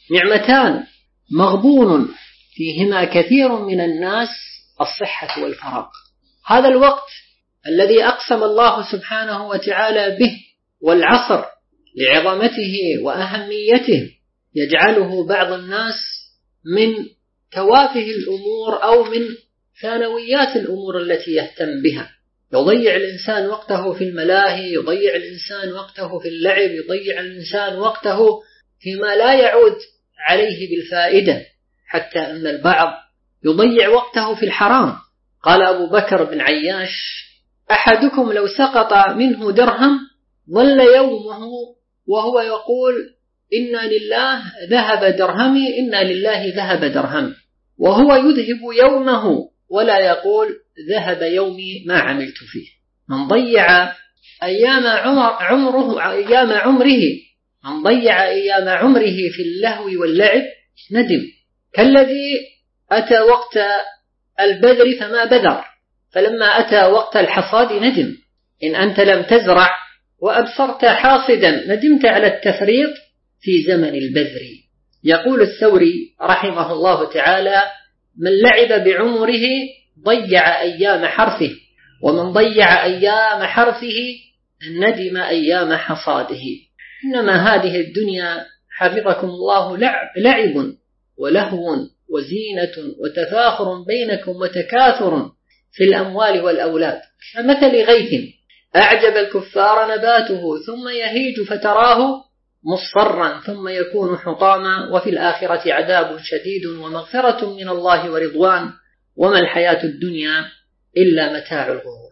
نعمتان مغبون فيهما كثير من الناس: الصحة والفراغ. هذا الوقت الذي أقسم الله سبحانه وتعالى به والعصر لعظمته وأهميته يجعله بعض الناس من توافه الأمور أو من ثانويات الأمور التي يهتم بها. يضيع الإنسان وقته في الملاهي، يضيع الإنسان وقته في اللعب، يضيع الإنسان وقته فيما لا يعود عليه بالفائدة، حتى أن البعض يضيع وقته في الحرام. قال أبو بكر بن عياش: أحدكم لو سقط منه درهم ظل يومه وهو يقول: إنا لله ذهب درهمي، إنا لله ذهب درهم، وهو يذهب يومه ولا يقول: ذهب يومي ما عملت فيه. من ضيع أيام عمره في اللهو واللعب ندم، كالذي أتى وقت البذر فما بذر، فلما أتى وقت الحصاد ندم. إن أنت لم تزرع وأبصرت حاصدا ندمت على التفريط في زمن البذر. يقول الثوري رحمه الله تعالى: من لعب بعمره ضيع أيام حرثه، ومن ضيع أيام حرثه ندم أيام حصاده. إنما هذه الدنيا حفظكم الله لعب ولهو وزينة وتفاخر بينكم وتكاثر في الأموال والأولاد، كمثل غيث أعجب الكفار نباته ثم يهيج فتراه مصفرا ثم يكون حطاما، وفي الآخرة عذاب شديد ومغفرة من الله ورضوان، وما الحياة الدنيا إلا متاع الغرور.